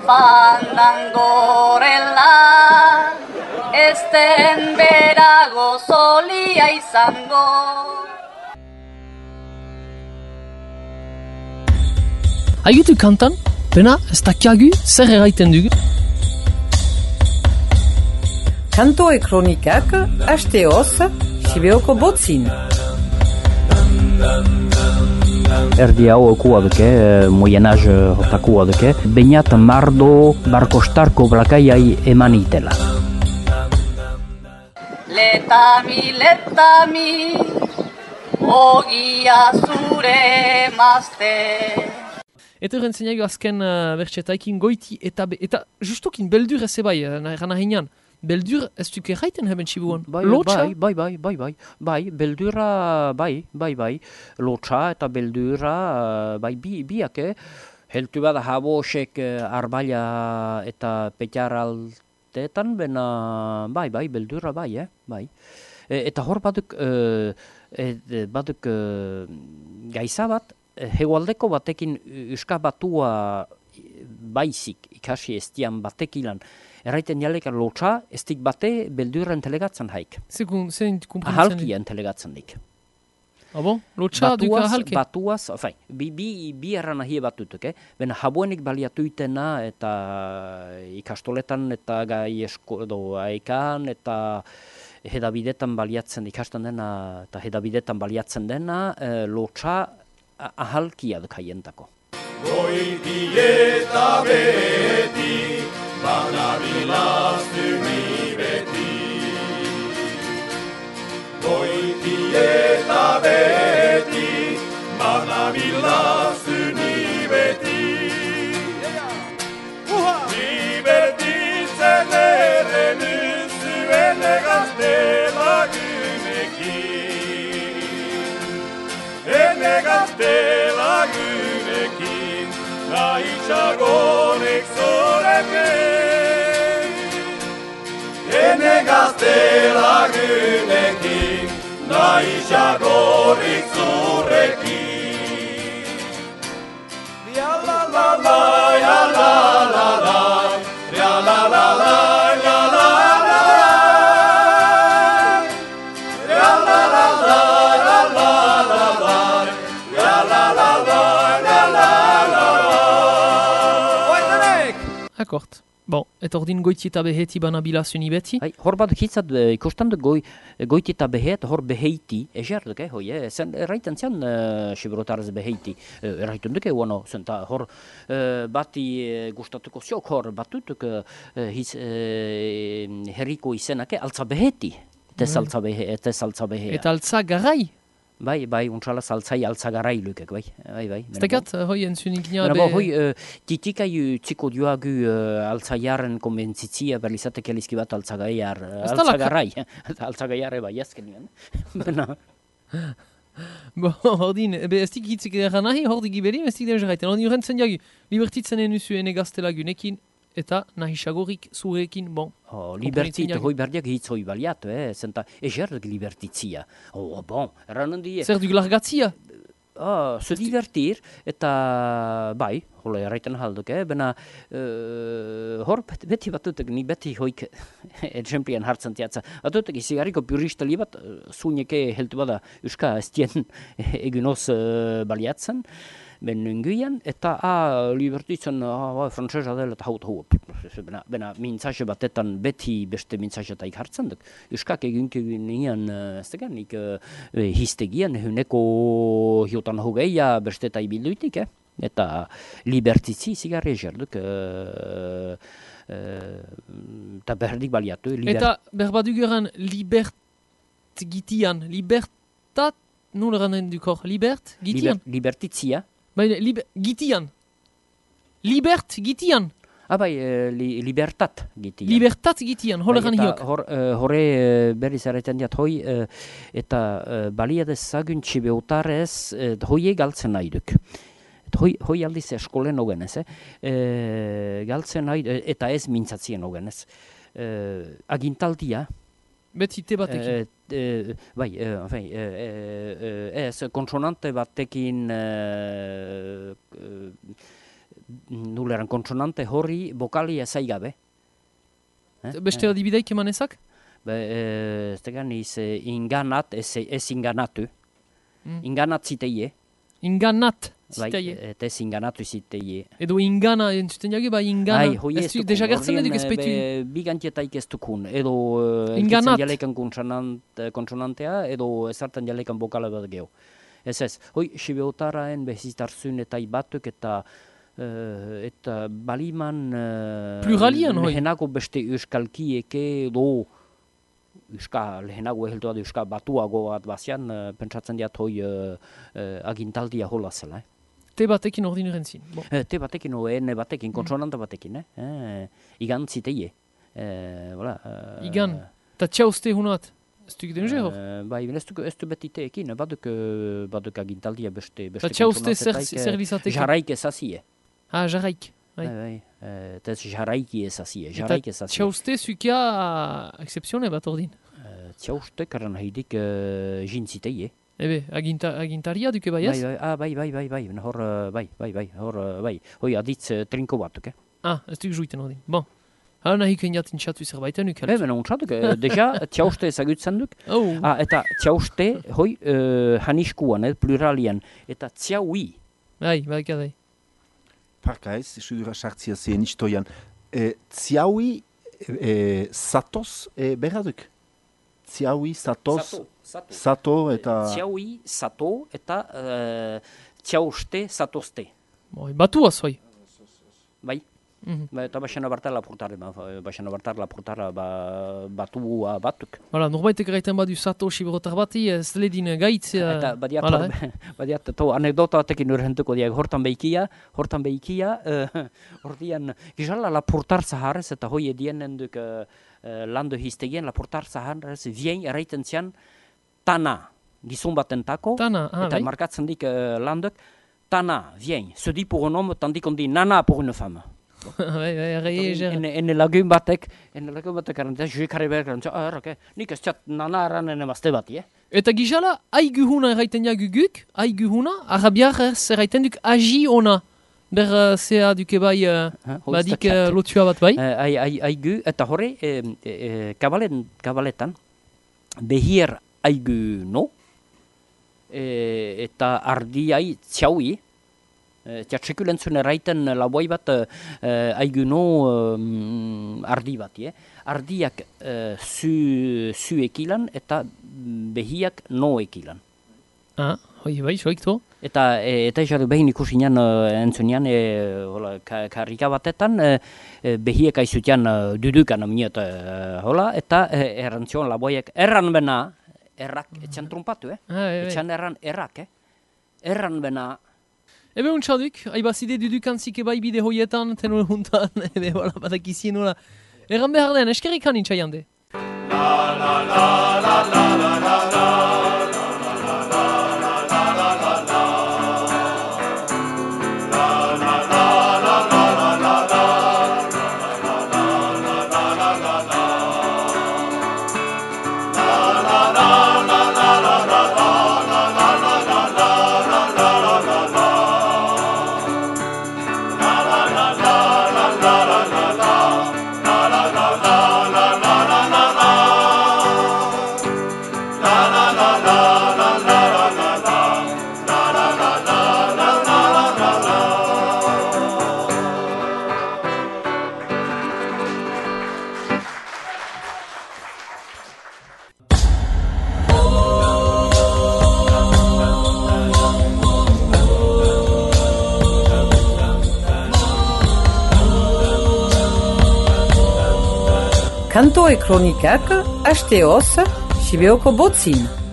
fandangorela, ezten berago zolia izango. Haigutu kantan, pena ez dakiagu zer eraiten dugu. Kantoe kronikak, hasteoz, Sibeoko botzin. Erdi hau okua duke, moyenaz hotakua duke, bainat mardo barkostarko blakaiai eman itela. Letami, ogia zure mazte. Eta horren zeniago azken bertxetaikin goiti eta justokin beldur ez ebai, erana heinan. Beldur ez duke erraiten heben txibuan? Lotxa? Bai, beldura, bai. Lotxa eta beldura, biak, heltu bada habosek arbaila eta petiaraltetan, bena, bai, beldura, bai. Eta hor baduk gaiza bat, hegoaldeko batekin euska batua baizik ikasi estian batekilan, erraiten jaleka lotxa, estik bate beldurren telegatzen haik. Zein kumprenitzen? Ahalkien telegatzen dik. Abo? Lotxa duka ahalke? Batuaz, bi erran ahie batutuk, bena habuenik baliatu itena eta ikastoletan eta gai edo aikan eta hedabidetan baliatzen ikasten dena eta hedabidetan baliatzen dena lotxa ahalkia duk haientako. Goiti eta beti, banabilaztu ni beti. Goiti eta beti, banabilaztu ni beti. Libertitzen eren zuen gazte lagunekin. Ene gazte lagunekin, nahizagonek zurekin. Ene gazte lagunekin, nahizagonek zurekin. Ya la la la, ya la la la, ya la la la, ya la la la, ya la la la, ya la la la, ya la la la, ya la la la. Oitanek! Akort. Bon, eta ordin goiti eta beheti banabilazuni beti? Hor bat hitzat ikusten du goiti eta behet, hor beheiti, ežerduk, hoi, zen erraiten zian siberotarez beheiti, erraiten duke, zenta hor bati gustatuko ziok hor batutuk herriko izenak, altza beheti, tez altza behet. Eta altza garai? Bai, untsala saltzai altzagarrai lukek, bai. Ztekat, hoi entzunik nia be... Hoi, titikai txiko duagu altzaiaren konbentzitzia berlizatek elizki bat altzagarrai. Altzagaiare bai azken nien. Bo, ordin, ez dik hitzik eran nahi, hordik iberim, ez dik den jarraiten. Ordin horrentzen jagu, libertitzen enuzu ene gaztelagunekin, eta nahisagorik zurekin, bon. Libertit, hoi berdiak hitz hoi baliatu, zenta ežerduk libertitzia. Bon, erranandi... Zer duk largatzia? Se divertir, eta bai, hola erraiten halduk, bena hor beti batutek, ni beti hoik etxemplian hartzen tiatza. Batutek izigarriko puristali bat, zuineke heltu bada euska estien egunoz baliatzen, ben nunguian, eta libertitzen frantzesa dela eta hau. Bena mintzaxe batetan beti beste mintzaxetaik hartzen duk. Euskak egunkegunian, ez da nik histegian, huneko hiotan hogeia besteta ibilduitik, eta libertitzi zigarri ezerduk, eta berdik baliatu. Eta berbadugeran libertgitian, libertat, nun eranen dukor, libertgitian? Libertitzia. Baina, gitian. Gitian. Bai, libertat gitian. Libertat gitian, holeran hiok. Horre berriz erraiten diat hoi, eta baliadez zaguntzi beotarez, hoie galtzen nahi duk. Hoi aldiz eskolen ogenez, galtzen nahi, eta ez mintzatzien ogenez. Agintaldia. Beti te batekin. Bai, konsonante batekin nuleran kontsonante horri bokalia zaigabe. Beste adibideik emanezak? Ez tegan inganat, ez inganatu. Inganat ziteie. Inganat Bai, zitaie. eta ez inganatu ziteie. Edo ingana, entzuten jage, ingana. Hoi ez dukun. Deja gertzen eduk ezpeitu. Bigantietaik ez dukun. Edo Inganat. jalekan kontsonantea, edo ezartan jalekan bokala bat geho. Ez. Hoi, sibeotaraen behizitartzun eta ibatuk eta baliman Pluralian, hoi? lehenako beste euskalkieke edo lehenago eheltua da euskal batuago bat bazian, pentsatzen diat hoi agintaldia hola zela. Te batekin ordin rentzin. Bon. Te batekin, ene batekin, konsonanta batekin. Igan ziteie. Igan. Ta txauzte hunat. Ez duk den hor? Bai, ez du beti teekin, baduk agintaldia beste Ta txauzte zer bizatekin? Jarraik ezazie. Jarraik. Bai. Eta ez jarraiki ezazie. Eta txauzte zukia excepzione bat ordin? Txauzte karan haidik jintziteie. Ebe, agintaria duke bai ez? Bai. Hor, bai. Hoi aditz trinko batuk, Ez duk juiten ordin. Bon. Hala nahi kenjatin txatu zerbaiten nuke. Bena untzatuk, deja txauste ezagutzen duk. Eta txauste, hoi, haniskuan, pluralian, eta txaui. Bai, kadai. Parka ez, sudura sartzia zen istoian. Tziaui satoz berraduk? Tziaui satoz? Sato eta... Tziaui, sato eta txauste, satozte. Batuaz, hoi. Bai. Eta baxena bartar lapurtara batua batuk. Hala, norbaitek gaiten badu sato siberotar bati, ez ledin gaitzea... Eta badiat, anekdota batekin urhentuko diak, hortan behikia, ordian, gizala lapurtar zaharrez, eta hoi edien enduk landu hiztegien, lapurtar zaharrez, vien erraiten zian, tana, gizun baten tako, eta markatzen dik landuk, tana, vien, se dit pour un homme, tandis qu'on dit nana pour une femme. En lagun batek arantzea, juikari bergerantzea, nik ez txat nana aranen emazte bat, Eta gizala, aiguhuna erraiten jaguguk, aiguhuna, arabiar erraiten duk agi ona. Ber zea duke bai, badik lotua bat bai. Aigu, eta horre, kabaletan, behier aigu no, eta ardiai txaui, txatxekulentzun erraiten laboi bat aiguno ardi bat, Ardiak zu ekilan eta behiak no ekilan. Hoi, bai, soik to. Eta esatu behin ikusinan entzunean, karrika batetan, behiek aizutian dudukan aminet, eta errantzion laboiek, erran bena, errak, etxan trumpatu, etxan erran errak, erran bena. Ebe untxaduk, haibazide dudukan zike bai bide hoietan, tenore juntan, ebe batak izien nola. Erran behar den, eskerrik hanin txaiande. Kantoe kronikak, asteoz, Sibeoko botzin.